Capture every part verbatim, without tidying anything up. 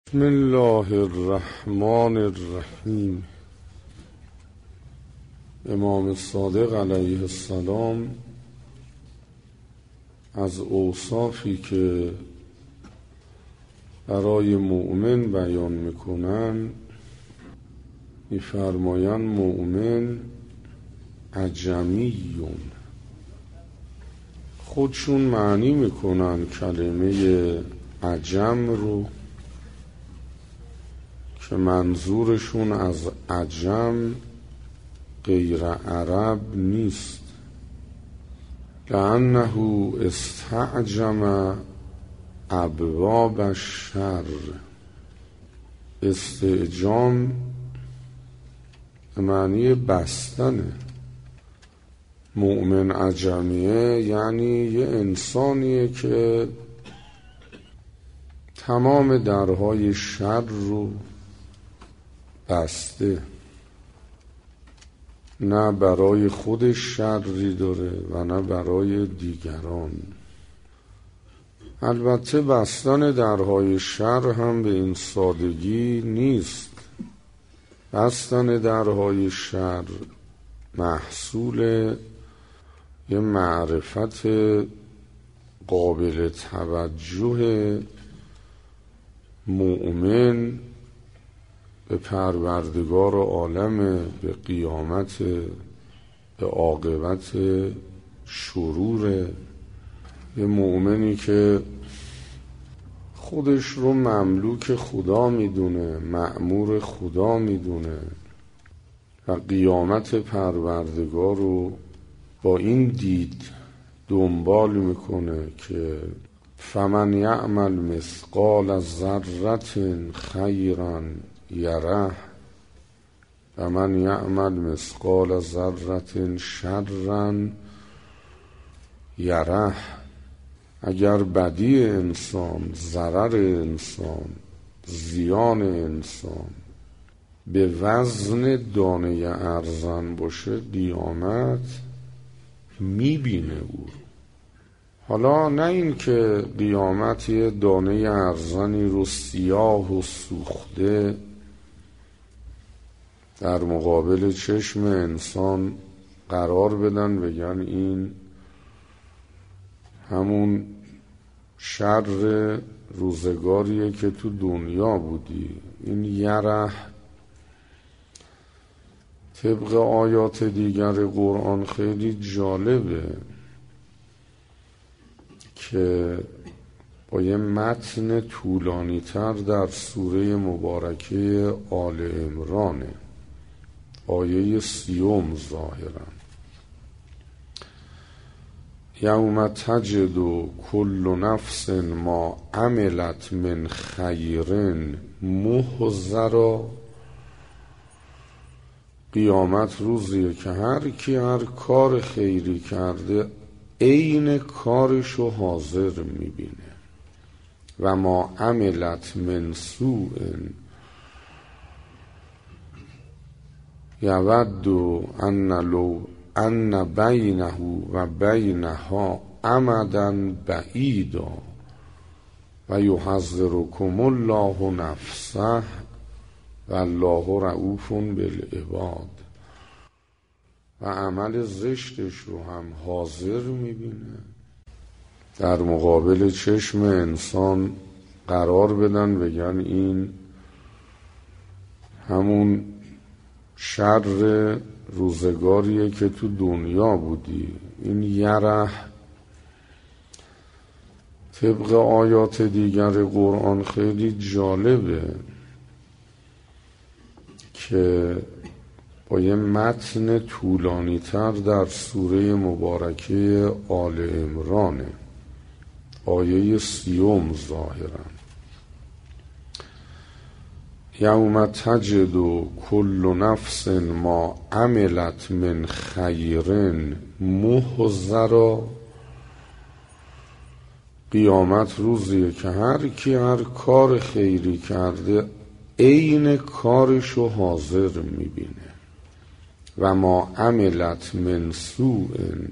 بسم الله الرحمن الرحیم. امام صادق علیه السلام از اوصافی که برای مؤمن بیان میکنن میفرمایند مؤمن عجمیون. خودشون معنی میکنن کلمه عجم رو که منظورشون از عجم غیر عرب نیست. لأنه استعجم ابواب الشر. استعجام معنی بستنه. مؤمن عجمیه یعنی یه انسانیه که تمام درهای شر رو بسته، نه برای خودش شری داره و نه برای دیگران. البته بستن درهای شر هم به این سادگی نیست. بستن درهای شر محصول یه معرفت قابل توجه مؤمن به پروردگار عالم، به قیامت، به عاقبت شرور. یه مؤمنی که خودش رو مملوک خدا میدونه، مأمور خدا میدونه و قیامت پروردگار رو با این دید دنبال میکنه که فمن یعمل مثقال ذره خیرا یره و من یعمل مثقال ذره شرا یره. اگر بدی انسان، ضرر انسان، زیان انسان به وزن دانه ارزن باشه، قیامت میبینه او. حالا نه این که قیامت یه دانه ارزنی رو سیاه و سوخته در مقابل چشم انسان قرار بدن بگن این همون شر روزگاریه که تو دنیا بودی. این یره طبق آیات دیگر قرآن خیلی جالبه که با یه متن طولانی تر در سوره مبارکه آل عمرانه، آیه سیوم ظاهرا. یوم تجد کل نفس ما عملت من خیر محضرا. قیامت روزیه که هر کی هر کار خیری کرده عین کارشو حاضر میبینه. و ما عملت من سوء یود ان لو ان بینه و بینها امدا بعیدا و یحذرکم الله نفسه و الله رؤوف بالعباد. و عمل زشتش رو هم حاضر میبینه، در مقابل چشم انسان قرار بدن بگن این همون شر روزگاریه که تو دنیا بودی. این یره طبق آیات دیگر قرآن خیلی جالبه که با یه متن طولانی تر در سوره مبارکه آل عمرانه، آیه سیوم ظاهرا. یوم تجد کل نفس ما عملت من خیر محضرا. قیامت روزیه که هر کی هر کار خیری کرده عین کارشو حاضر میبینه. و ما عملت من سوء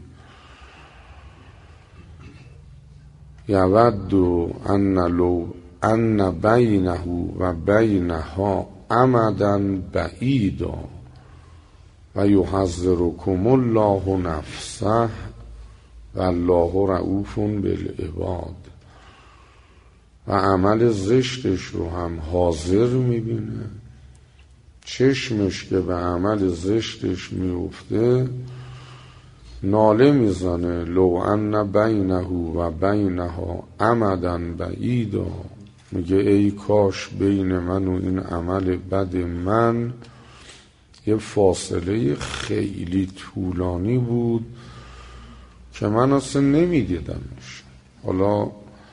یود ان لو ان بینه و بینها امدا بعیدا و یحذرکم الله نفسه و الله رؤوف بالعباد. و عمل زشتش رو هم حاضر میبینه، چشمش که به عمل زشتش میفته ناله میزنه لو ان بینه و بینها امدا بعیدا، میگه ای کاش بین من و این عمل بد من یه فاصله خیلی طولانی بود که من اصلا نمیدیدمش. حالا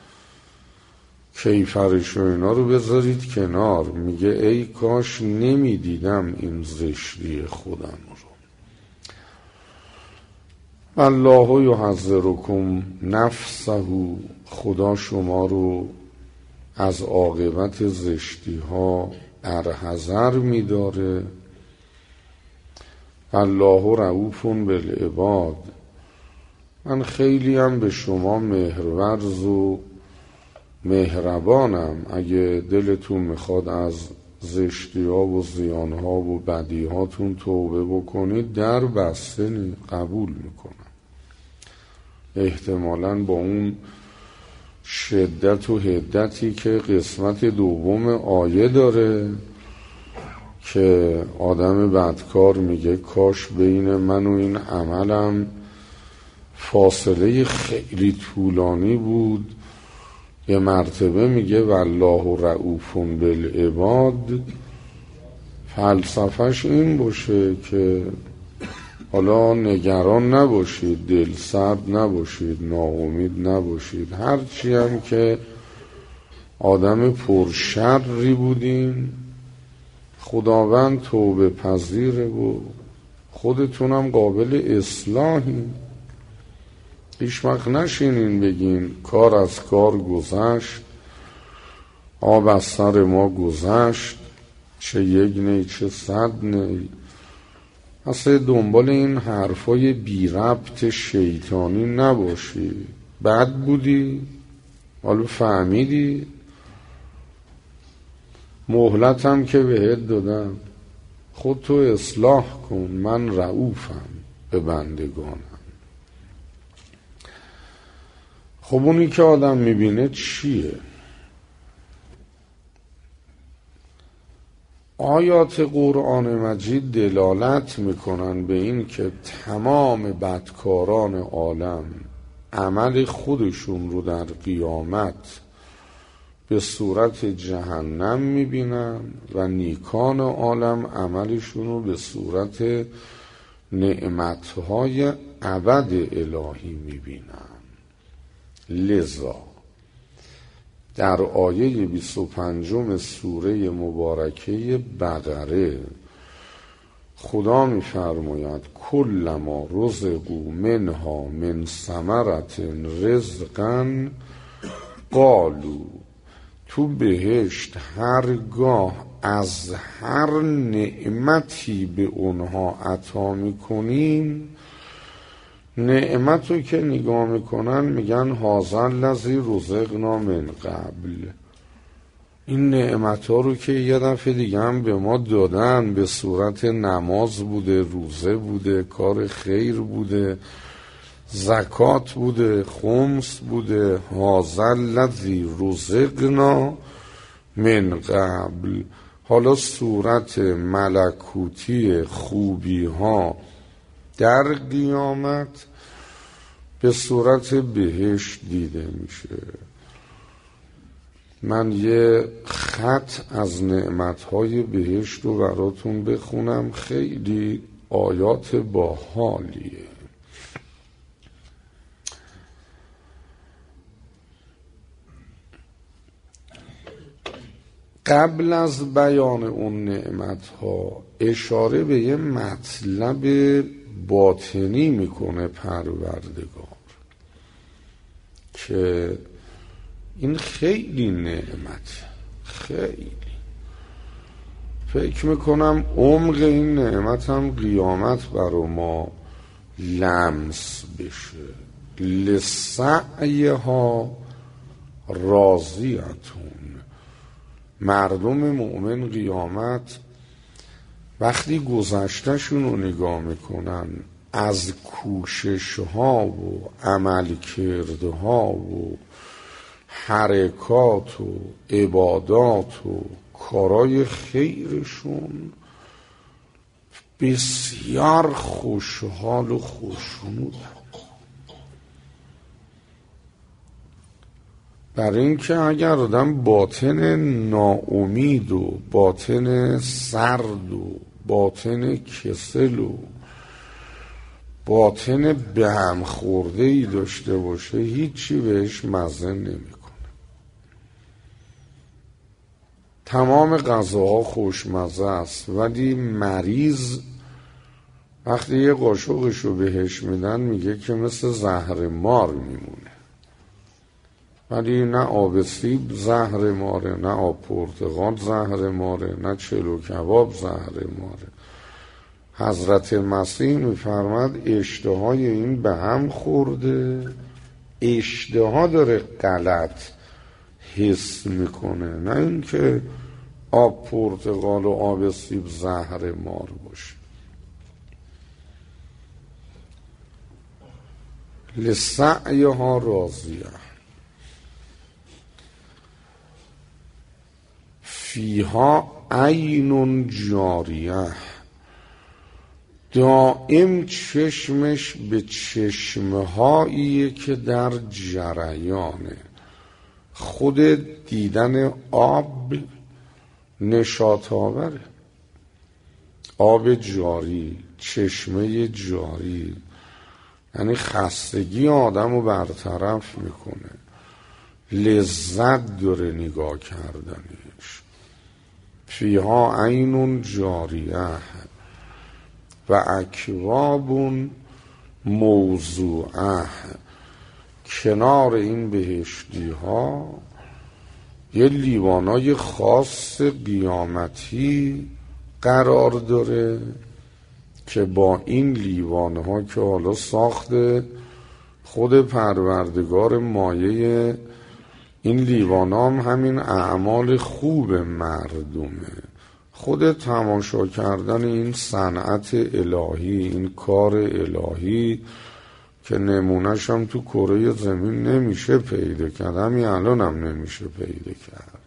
کیفرش و اینا رو بذارید کنار، میگه ای کاش نمیدیدم این زشتی خودم رو. الله یحذرکم نفسه، خدا شما رو از عاقبت زشتی ها در حذر میداره. الله رؤوف بالعباد، من خیلی هم به شما مهرورز و مهربانم، اگه دلتون میخواد از زشتی ها و زیان ها و بدی هاتون توبه بکنید در بسته نی، قبول میکنم. احتمالاً با اون شدت و حدتی که قسمت دوم آیه داره که آدم بدکار میگه کاش بین من و این عملم فاصله خیلی طولانی بود. یه مرتبه میگه والله رؤوف بالعباد، فلسفهش این باشه که حالا نگران نباشید، دل سرد نباشید، ناامید نباشید، هرچی هم که آدم پرشری بودین خداوند توبه پذیره و خودتونم قابل اصلاحی. هیچ وقت نشینین بگین کار از کار گذشت، آب از سر ما گذشت، چه یک نی چه صد نی. اصلا دنبال این حرفای بی ربط شیطانی نباشی. بد بودی حالا فهمیدی، مهلتم که بهت دادم، خودتو اصلاح کن، من رؤوفم به بندگانم. خب اونی که آدم میبینه چیه؟ آیات قرآن مجید دلالت میکنن به این که تمام بدکاران عالم عمل خودشون رو در قیامت به صورت جهنم میبینن و نیکان عالم عملشون رو به صورت نعمتهای ابد الهی میبینن. لذا در آیه بیست و پنجم سوره مبارکه بقره خدا می‌فرماید کلما رزقوا منها من ثمرة رزقا قالوا، تو بهشت هرگاه از هر نعمتی به اونها عطا میکنیم، نعمتو که نگاه میکنن میگن هذا الذی رزقنا من قبل، این نعمت ها رو که یه دفعه دیگه هم به ما دادن، به صورت نماز بوده، روزه بوده، کار خیر بوده، زکات بوده، خمس بوده، هذا الذی رزقنا من قبل، حالا صورت ملکوتی خوبی ها در قیامت به صورت بهشت دیده میشه. من یه خط از نعمتهای بهشت رو براتون بخونم، خیلی آیات باحالیه. قبل از بیان اون نعمتها اشاره به یه مطلب باطنی میکنه پروردگار که این خیلی نعمت، خیلی فکر میکنم عمق این نعمت هم قیامت برا ما لمس بشه. لسعیها راضیتون، مردم مؤمن قیامت وقتی گذشتهشون رو نگاه میکنن از کوشش ها و عمل کرده ها و حرکات و عبادات و کارای خیرشون بسیار خوشحال و خوشنودن، برای اینکه اگر آدم باطن ناامید و باطن سرد و باطن کسل و باطن به هم خورده ای داشته باشه هیچی بهش مزه نمیکنه. تمام غذاها خوشمزه است ولی مریض وقتی یه قاشقش رو بهش میدن میگه که مثل زهر مار میمونه، ولی نه آب سیب زهر ماره، نه آب پرتقال زهر ماره، نه چلو کباب زهر ماره. حضرت مسیح میفرماد اشتهای این به هم خورده، اشتها داره غلط حس میکنه، نه اینکه آب پرتقال و آب سیب زهر مار باشه. لسعیها راضیه فیها عین جاریه، دائم چشمش به چشمه هایی که در جریانه. خود دیدن آب نشاط آوره، آب جاری، چشمه جاری، یعنی خستگی آدم رو برطرف میکنه، لذت داره نگاه کردنش. فیها عین جاریه و اکواب موضوعه، کنار این بهشتی ها یه لیوانای خاص قیامتی قرار داره که با این لیوان ها که حالا ساخته خود پروردگار مایه این لیوان هم همین اعمال خوب مردمه، خود تماشا کردن این صنعت الهی، این کار الهی که نمونهش هم تو کره زمین نمیشه پیدا کرد، همین الان هم نمیشه پیدا کرد،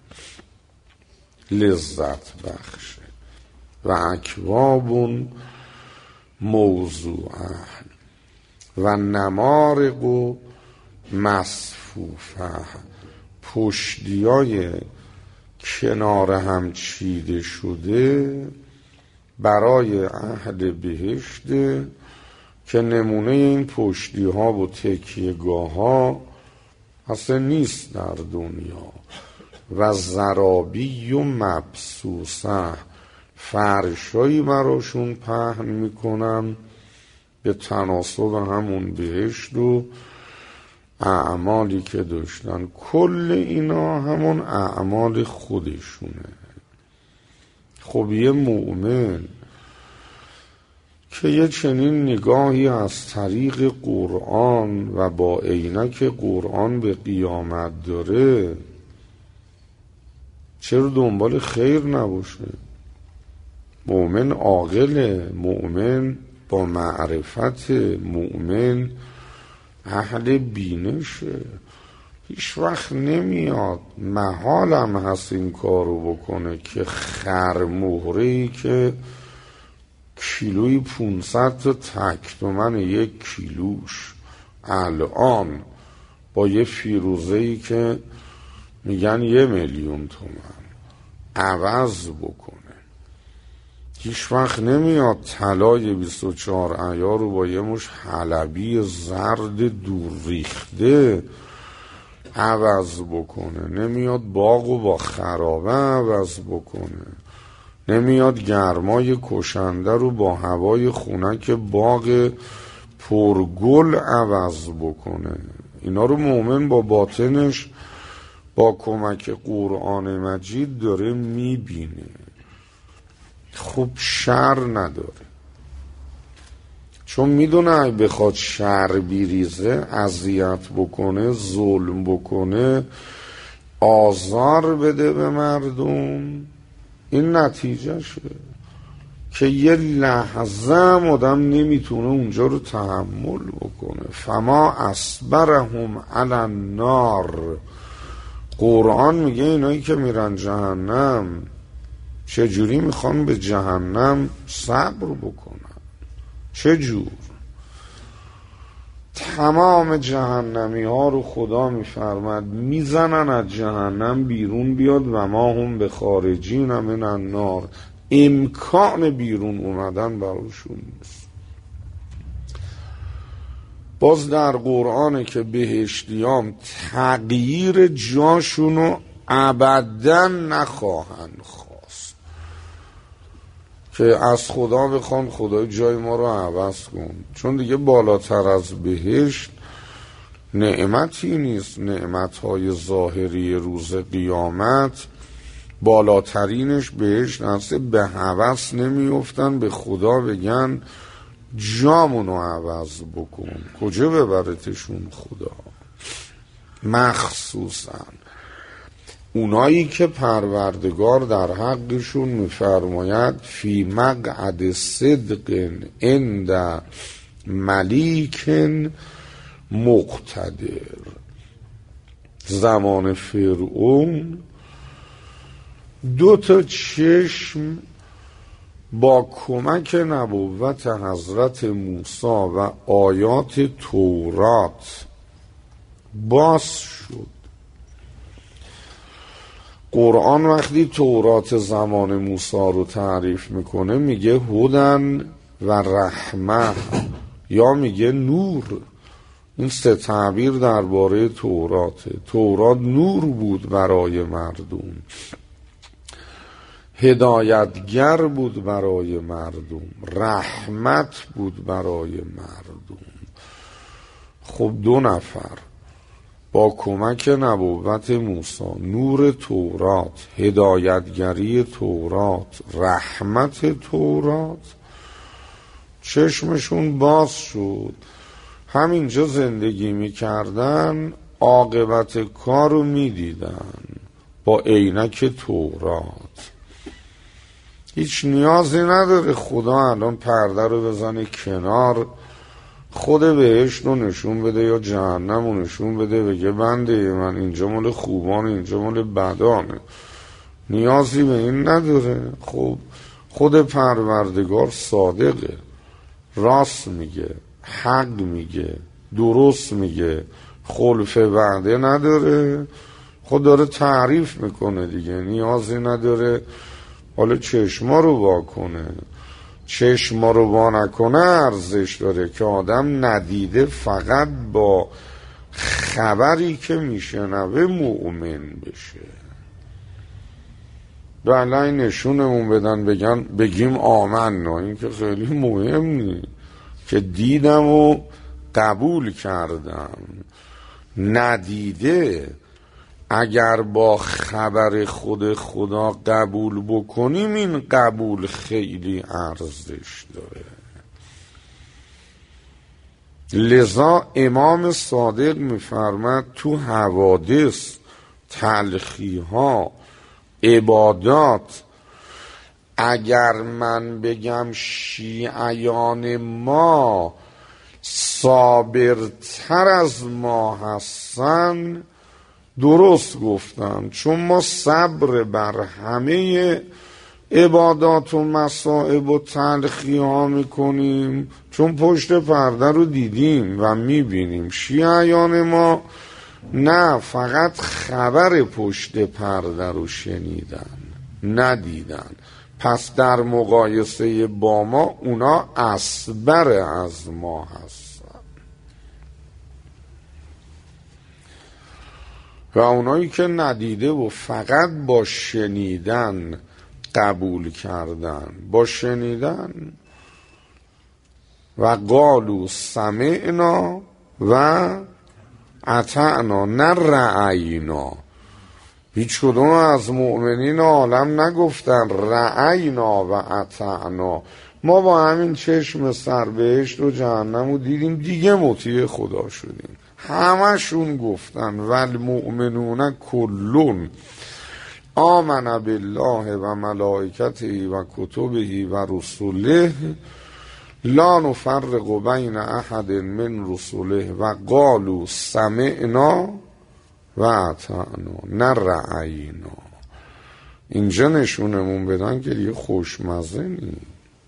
لذت بخشه. و اکواب موضوعه و نمارق و مصفوفه، پشتیای کنار هم چیده شده برای اهل بهشت که نمونه این پشتی ها و تکیهگاه ها اصلا نیست در دنیا. و زرابی و مبسوسه، فرشایی براشون پهن میکنن به تناسب همون بهشت و اعمالی که داشتن. کل اینا همون اعمال خودشونه. خب یه مؤمن که یه چنین نگاهی از طریق قرآن و با عینک قرآن به قیامت داره، چرا دنبال خیر نباشه؟ مؤمن عاقله، مؤمن با معرفت، مؤمن اهل بینشه، هیچ وقت نمیاد محالم هست این کارو بکنه که خرمهره‌ای که کیلوی پونصد تا تک تومن یک کیلوش الان با یه فیروزه‌ای که میگن یه میلیون تومن عوض بکنه. هیچ وقت نمیاد طلای بیست و چهار عیار رو با یه مش حلبی زرد دور ریخته عوض بکنه، نمیاد باغ و با خرابه عوض بکنه، نمیاد گرمای کشنده رو با هوای خنک باغ پرگل عوض بکنه. اینا رو مؤمن با باطنش با کمک قرآن مجید داره میبینه. خب شر نداره، چون میدونه اگه بخواد شر بیریزه، اذیت بکنه، ظلم بکنه، آزار بده به مردم، این نتیجه شه که یه لحظه هم آدم نمیتونه اونجا رو تحمل بکنه. فما اصبرهم علی النار. قرآن میگه اینایی که میرن جهنم چجوری میخوان به جهنم صبر بکنن؟ چجور؟ تمام جهنمی ها رو خدا میفرمد میزنن از جهنم بیرون بیاد و ما هم به خارجین من النار. امکان بیرون اومدن براشون نیست. باز در قرآنه که بهشتیام تغییر جاشونو ابدا نخواهند خواست، که از خدا بخوان خدای جای ما رو عوض کن، چون دیگه بالاتر از بهشت نعمتی نیست. نعمتهای ظاهری روز قیامت بالاترینش بهشت هست. به هوس نمیافتن به خدا بگن جامونو عوض بکن، کجا ببرتشون خدا؟ مخصوصا اونایی که پروردگار در حقشون میفرماید فی مقعد صدق عند ملیک مقتدر. زمان فرعون دو تا چشم با کمک نبوت حضرت موسی و آیات تورات باز شد. قرآن وقتی تورات زمان موسی رو تعریف میکنه میگه هدن و رحمه یا میگه نور. این سه تعبیر درباره توراته. تورات نور بود برای مردم، هدایتگر بود برای مردم، رحمت بود برای مردم. خب دو نفر با کمک نبوت موسی، نور تورات، هدایتگری تورات، رحمت تورات، چشمشون باز شد. همینجا زندگی میکردن، عاقبت کارو میدیدن با عینک تورات. هیچ نیازی نداره خدا الان پرده رو بزنه کنار، خود بهشت رو نشون بده یا جهنم رو نشون بده بگه بنده من اینجا مال خوبانه اینجا مال بدانه. نیازی به این نداره. خب خود پروردگار صادقه، راست میگه، حق میگه، درست میگه، خلف وعده نداره. خود داره تعریف میکنه دیگه، نیازی نداره حالا چشما رو وا کنه. چشما رو وا نکنه ارزش داره که آدم ندیده فقط با خبری که میشنوه مؤمن بشه. بله نشونمون بدن بگن بگیم آمنا، این که خیلی مهم نیست که دیدم و قبول کردم. ندیده اگر با خبر خود خدا قبول بکنیم این قبول خیلی ارزش داره. لذا امام صادق میفرماد تو حوادث، تلخی ها، عبادات، اگر من بگم شیعیان ما صابرتر از ما هستن درست گفتم، چون ما صبر بر همه عبادات و مصائب و تلخی ها میکنیم، چون پشت پرده رو دیدیم و میبینیم. شیعیان ما نه، فقط خبر پشت پرده رو شنیدن ندیدن. پس در مقایسه با ما اونا اصبر از ما هستن و اونایی که ندیده و فقط با شنیدن قبول کردن، با شنیدن و قالوا سمعنا و اطعنا نه رأینا. هیچ کدوم از مؤمنین عالم نگفتن رأینا و اطعنا، ما با همین چشم سر بهشت و جهنم رو دیدیم دیگه مطیع خدا شدیم. همشون گفتن والمؤمنون کلون آمن بالله و ملائکته و کتبه و رسله لا نفرق بین احد من رسله و قالوا سمعنا و اطعنا نه رأینا. اینجا نشونمون بدن که دیگه خوشمزه نیم،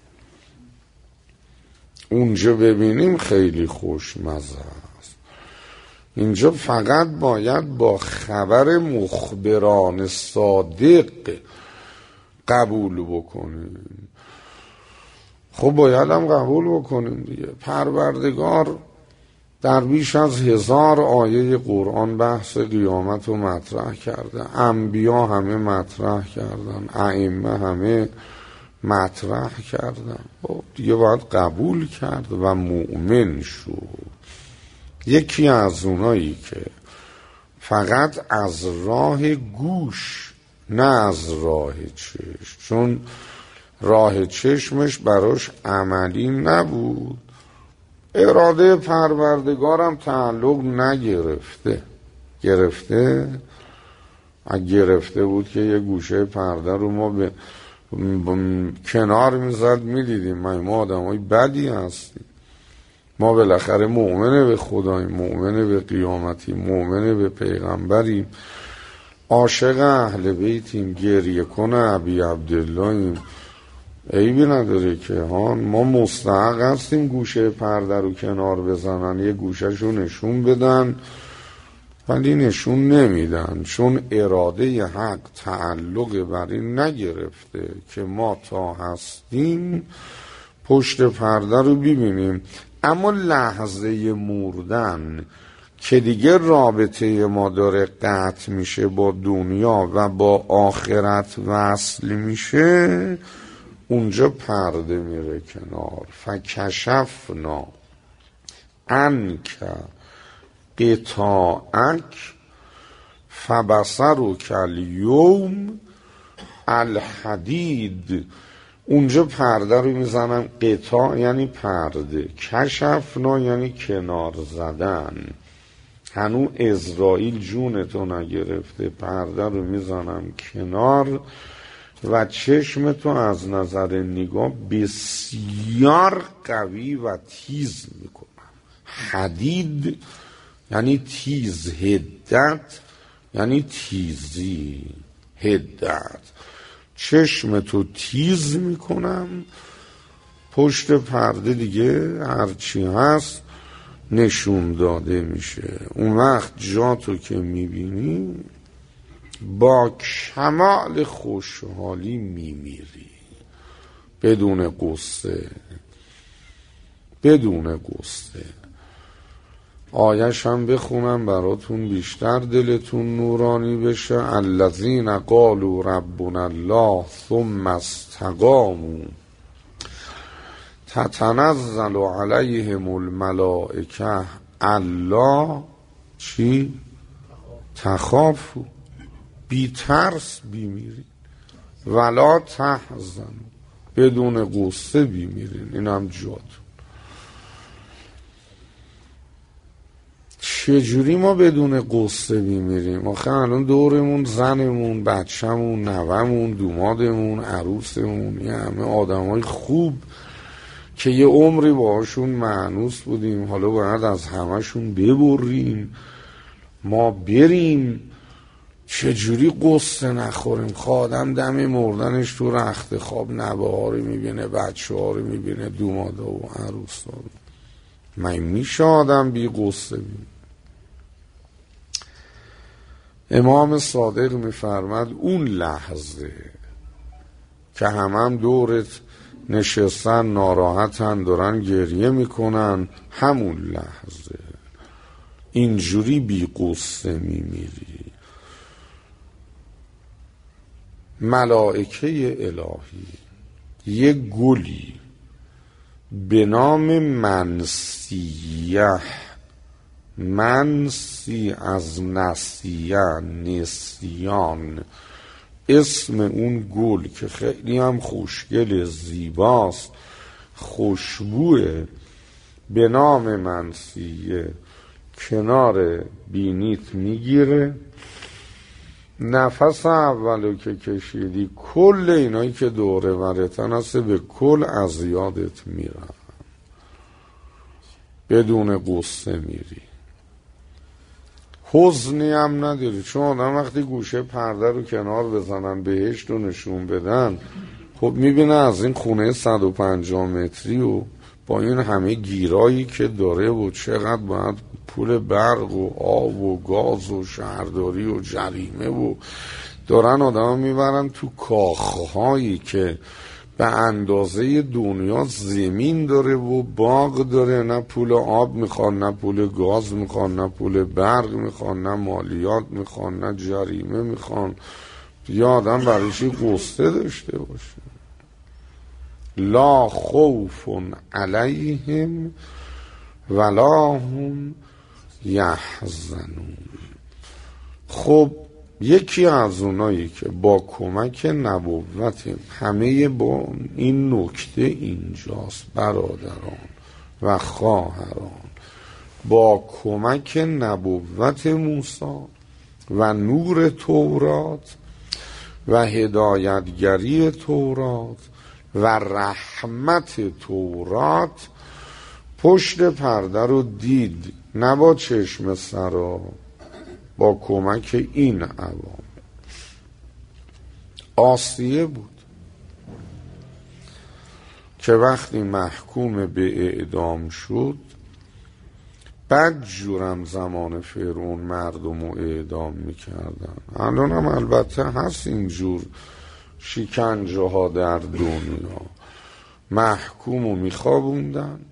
اونجا ببینیم خیلی خوشمزه است. اینجا فقط باید با خبر مخبران صادق قبول بکنیم. خب باید هم قبول بکنیم دیگه. پروردگار در بیش از هزار آیه قرآن بحث قیامت رو مطرح کرده، انبیا همه مطرح کردن، ائمه همه مطرح کردن. خب دیگه باید قبول کرد و مؤمن شد. یکی از اونایی که فقط از راه گوش نه از راه چشم، چون راه چشمش براش عملی نبود، اراده پروردگارم تعلق نگرفته. گرفته؟ اگه گرفته بود که یه گوشه پرده رو ما به کنار میزد میدیدیم. ما آدم های بدی هستیم. ما بالاخره مؤمنه به خداییم، مؤمنه به قیامتیم، مؤمنه به پیغمبریم، عاشق اهل بیتیم، گریه کنه ابی عبداللهیم. عیبی نداره که ها، ما مستحق هستیم گوشه پرده رو کنار بزنن، یه گوشه شو نشون بدن، ولی نشون نمیدن، چون اراده حق تعلق بر این نگرفته که ما تا هستیم پشت پرده رو ببینیم. اما لحظه مردن که دیگه رابطه ما داره قطع میشه با دنیا و با آخرت وصل میشه، اونجا پرده میره کنار. فکشفنا عنک قطاعک فبصرک الیوم الحدید. اونجا پرده رو میزنن. قطاع یعنی پرده، کشفنا یعنی کنار زدن. هنو اسرائیل جونتو نگرفته، پرده رو میزنم کنار و چشمتو از نظر نگاه بسیار قوی و تیز میکنم. حدید یعنی تیز، هدت یعنی تیزی، هدت. چشمتو تیز میکنم، پشت پرده دیگه هرچی هست نشون داده میشه. اون وقت جاتو که میبینی با کمال خوشحالی میمیری، بدون قصه، بدون قصه. آیش هم بخونم براتون بیشتر دلتون نورانی بشه. الذین قالوا ربنا الله ثم استقاموا تتنزل علیهم الملائکه الا چی؟ تخافوا، بی ترس بیمیرین، ولا تحزنوا، بدون غصه بیمیرین. این هم جاتون. چجوری ما بدون قصه بیمیریم؟ آخه الان دورمون زنمون، بچه‌مون، نوه‌مون، دومادمون، عروسمون، یه همه آدمای خوب که یه عمری باهاشون مانوس بودیم، حالا باید از همشون ببریم، ما بریم. چجوری قصه نخوریم؟ خادم دم مردنش تو رخت خواب نوه ها رو میبینه، بچه ها رو میبینه، دومادا و عروس ها رو. من میشه آدم بی قصه بیم؟ امام صادق میفرمد اون لحظه که همه هم دورت نشستن ناراحتن دارن گریه میکنن، همون لحظه اینجوری بی قصه میمیری. ملائکه الهی یه گلی به نام منسیه، منسی از نسیه، نسیان، اسم اون گل که خیلی هم خوشگل، زیباست، خوشبوه، به نام منسیه کنار بینیت میگیره. نفس اولو که کشیدی کل اینایی که دوره ورتن هست به کل از یادت میرن، بدون قصه میری، حزنی هم نداری. چون آدم وقتی گوشه پرده رو کنار بزنن بهشت رو نشون بدن، خب میبینه از این خونه صد و پنجاه متری و با این همه گیرایی که داره و چقدر باید پول برق و آب و گاز و شهرداری و جریمه و دارن آدم میبرن تو کاخهایی که به اندازه دنیا زمین داره و باغ داره، نه پول آب میخوان، نه پول گاز میخوان، نه پول برق میخوان، نه مالیات میخوان، نه جریمه میخوان. یا آدم برایشی قصه داشته باشه. لا خوف علیهم ولا هم یحزنون. خب یکی از اونایی که با کمک نبوت، همه با این نکته اینجاست برادران و خواهران، با کمک نبوت موسی و نور تورات و هدایتگری تورات و رحمت تورات پشت پرده رو دید، نه با چشم سرا، با کمک این عوامل. آسیه بود که وقتی محکوم به اعدام شد، بد جورم زمان فرعون مردم رو اعدام میکردن. الان هم البته هست اینجور شکنجه ها در دنیا، محکوم رو میخوابوندن.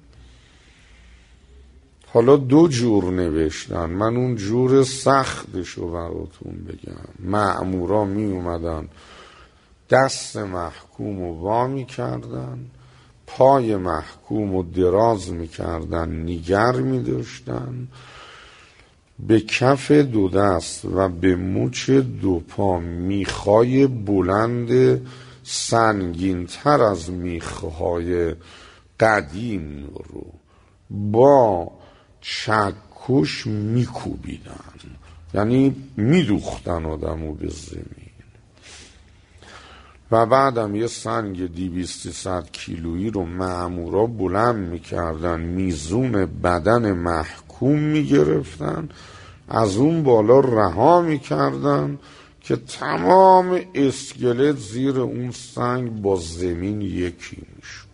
حالا دو جور نوشتن، من اون جور سختشو براتون بگم. مأمورا می اومدن دست محکوم رو وا می کردن، پای محکوم رو دراز می کردن، نیگر می داشتن، به کف دو دست و به مچ دو پا میخای بلند سنگین تر از میخهای قدیم رو با چکش میکوبیدن، یعنی میدوختن آدمو به زمین. و بعدم یه سنگ دویست صد کیلویی رو مأمورا بلند میکردن، میزون بدن محکوم میگرفتن، از اون بالا رها میکردن که تمام اسکلت زیر اون سنگ با زمین یکی میشد.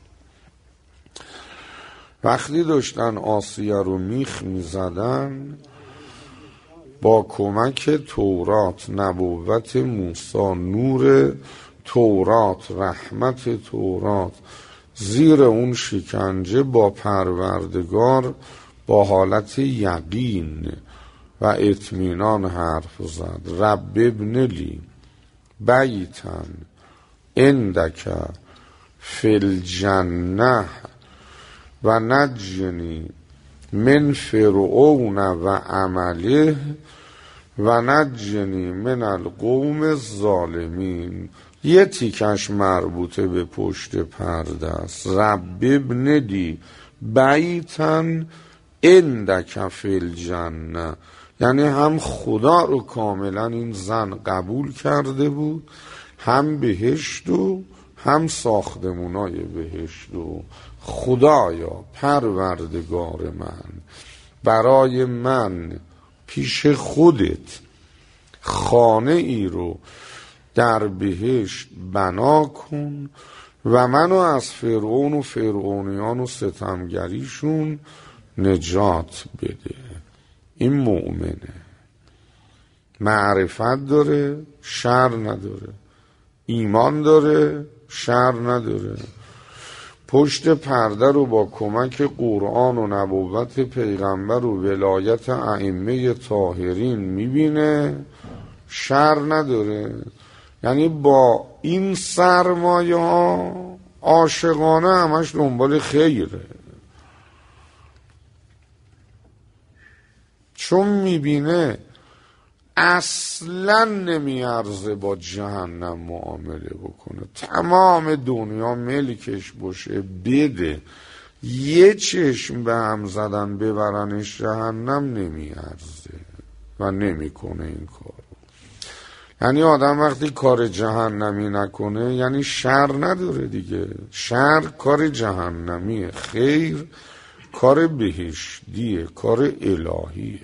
وقتی داشتن آسیه رو میخ میزدن، با کمک تورات، نبوت موسی، نور تورات، رحمت تورات، زیر اون شکنجه با پروردگار با حالت یقین و اطمینان حرف زد. رب ابن لی بیتن عندک فی الجنه و نجنی من فرعون و عمله و نجنی من القوم الظالمین. یه تیکش مربوطه به پشت پرده است. رب ابن لی بیتن عندک فی الجنه، یعنی هم خدا رو کاملا این زن قبول کرده بود، هم بهشت و هم ساختمونای بهشت و خدایا پروردگار من، برای من پیش خودت خانه ای رو در بهشت بنا کن و منو از فرعون و فرعونیان و ستمگریشون نجات بده. این مؤمنه، معرفت داره، شر نداره، ایمان داره، شر نداره، پشت پرده رو با کمک قرآن و نبوت پیغمبر و ولایت ائمه طاهرین میبینه، شر نداره. یعنی با این سرمایه ها عاشقانه همش دنبال خیره، چون میبینه اصلا نمیارزه با جهنم معامله بکنه. تمام دنیا ملکش باشه، بده، یه چشم به هم زدن ببرنش جهنم نمیارزه و نمیکنه این کارو. یعنی آدم وقتی کار جهنمی نکنه یعنی شر نداره دیگه. شر کار جهنمیه، خیر کار بهشتیه، کار الهیه.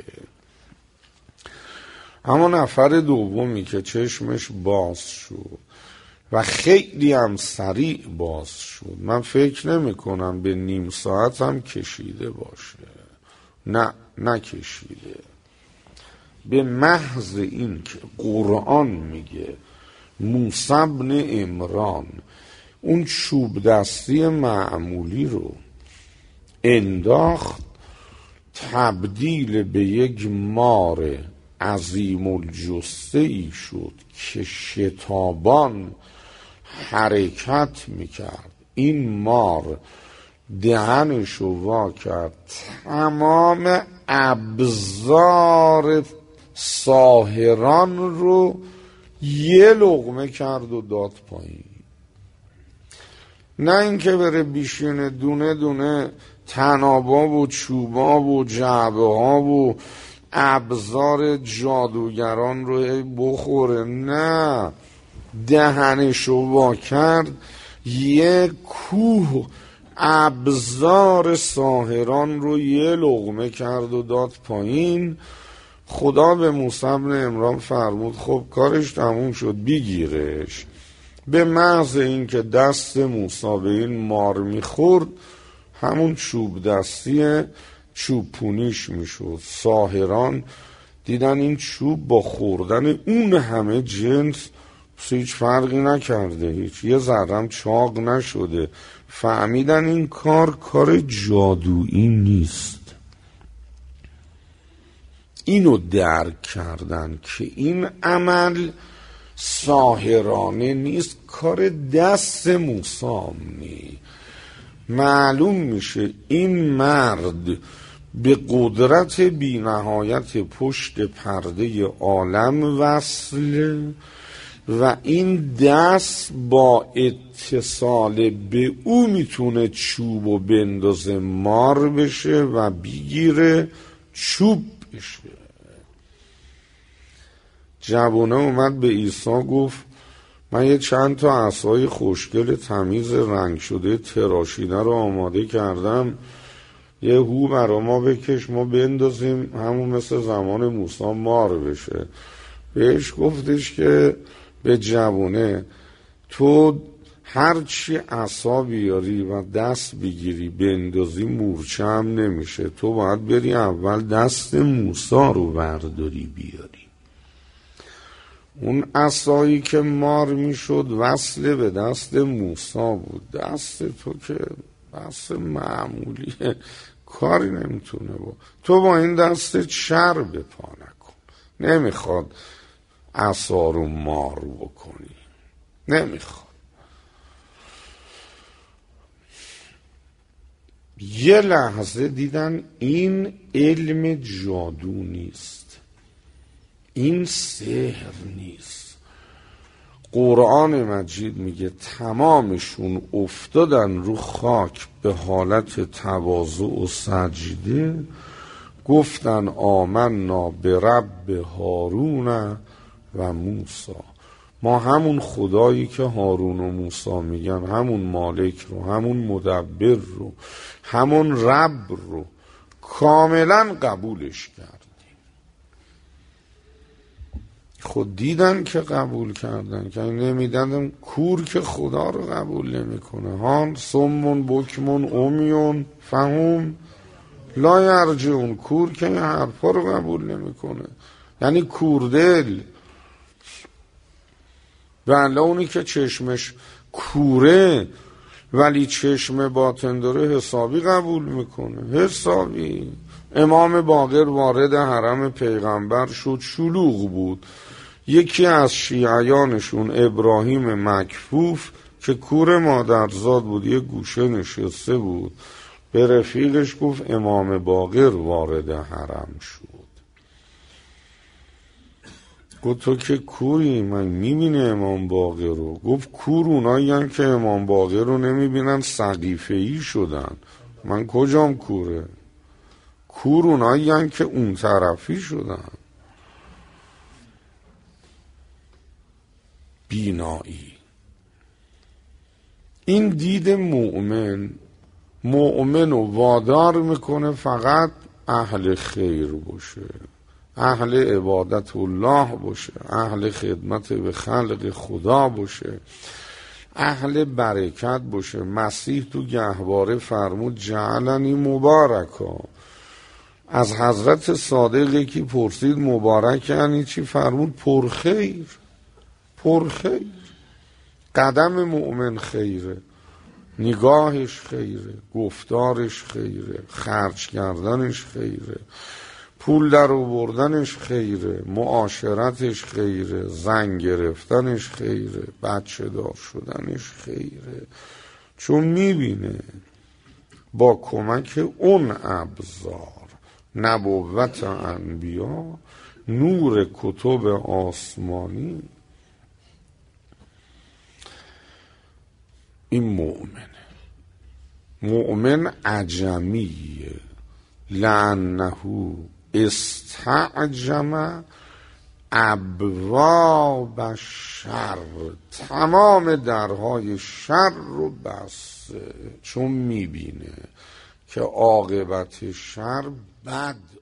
اما نفر دومی که چشمش باز شد و خیلی هم سریع باز شد، من فکر نمی کنم به نیم ساعت هم کشیده باشه، نه نکشیده. به محض این که قرآن میگه موسی بن عمران اون چوب دستی معمولی رو انداخت، تبدیل به یک مار عظیم الجثه ای شد که شتابان حرکت میکرد. این مار دهنشو وا کرد، تمام ابزار ساحران رو یه لقمه کرد و داد پایین. نه اینکه بره بیشینه دونه دونه طنابا و چوبا و جعبه ها و ابزار جادوگران رو بخوره، نه، دهنشو وا کرد، یه کوه ابزار ساحران رو یه لقمه کرد و داد پایین. خدا به موسی بن عمران فرمود خب کارش تموم شد، بگیرش. به محض این که دست موسی به این مار میخورد، همون چوب دستی چوب پونیش میشد. ساحران دیدن این چوب با خوردن اون همه جنس هیچ فرقی نکرده، هیچ یه ذرم چاق نشده. فهمیدن این کار کار جادویی نیست. اینو درک کردن که این عمل ساحرانه نیست، کار دست موسی نی. معلوم میشه این مرد به قدرت بی نهایت پشت پرده عالم وصله و این دست با اتصال به او میتونه چوب و بندازه مار بشه و بگیره چوب بشه. جوونه اومد به عیسی گفت من یه چند تا عصای خوشگل تمیز رنگ شده تراشیده رو آماده کردم، یه هو برا ما بکش ما بندازیم همون مثل زمان موسی مار بشه. بهش گفتش که به جوونه تو هرچی عصا بیاری و دست بگیری بندازی مورچه هم نمیشه، تو باید بری اول دست موسی رو برداری بیاری. اون عصایی که مار میشد وصله به دست موسی بود، دست تو که دست معمولیه کاری نمیتونه با تو با این دست شر به پا نکن. نمیخواد عصا رو مار بکنی، نمیخواد. یه لحظه دیدن این علم جادو نیست، این سحر نیست. قرآن مجید میگه تمامشون افتادن رو خاک به حالت تواضع و سجده، گفتن آمنا به رب هارون و موسی. ما همون خدایی که هارون و موسی میگن، همون مالک رو، همون مدبر رو، همون رب رو کاملا قبولش کردیم. خود دیدن که قبول کردن که نمیدن. کور که خدا رو قبول نمیکنه. هان سمون بکمون امیون فهم لا یرجعون. کور که این حرفا رو قبول نمیکنه، یعنی کوردل. بله اونی که چشمش کوره ولی چشم باطن داره حسابی قبول میکنه، حسابی. امام باقر وارد حرم پیغمبر شد، شلوغ بود. یکی از شیعیانشون ابراهیم مکفوف که کور مادرزاد بود یه گوشه نشسته بود، به رفیقش گفت امام باقر وارد حرم شد. گفت تو که کوری، من میبینه امام باقر رو. گفت کور اونایی هم که امام باقر رو نمیبینن سقیفه‌ای شدن. من کجام کوره؟ کور اونایی هن که اون طرفی شدن. بینایی. این دید مؤمن مؤمن رو وادار میکنه فقط اهل خیر باشه، اهل عبادت الله باشه، اهل خدمت به خلق خدا باشه، اهل برکت باشه. مسیح تو گهواره فرمود جعلنی مبارکا. از حضرت صادق یکی پرسید مبارک یعنی چی؟ فرمود پرخیر. پرخیر. قدم مؤمن خیره، نگاهش خیره، گفتارش خیره، خرج کردنش خیره، پول در آوردنش خیره، معاشرتش خیره، زن گرفتنش خیره، بچه دار شدنش خیره. چون میبینه با کمک اون ابزار، نبوت انبیا، نور کتب آسمانی، این مؤمنه. مؤمن عجمیه. لأنه استعجم ابواب الشر. تمام درهای شر رو بسته، چون میبینه که عاقبت شر بد